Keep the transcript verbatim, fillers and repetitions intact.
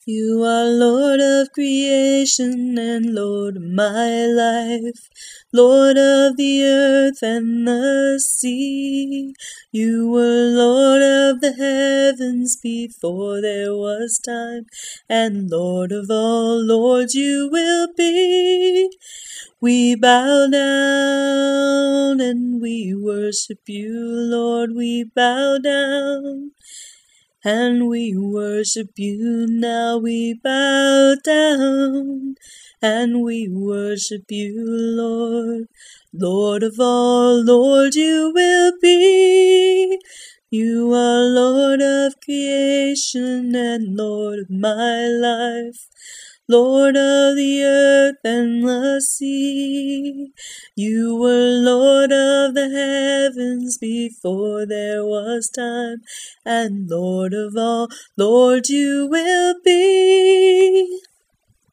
You are Lord of creation and Lord of my life, Lord of the earth and the sea. You were Lord of the heavens before there was time, and Lord of all lords you will be. We bow down and we worship you, Lord, we bow down. And we worship you now, we bow down, and we worship you, Lord. Lord of all, Lord you will be. You are Lord of creation and Lord of my life, Lord of the earth and the sea. You were Lord of the heavens before there was time, and Lord of all, Lord you will be.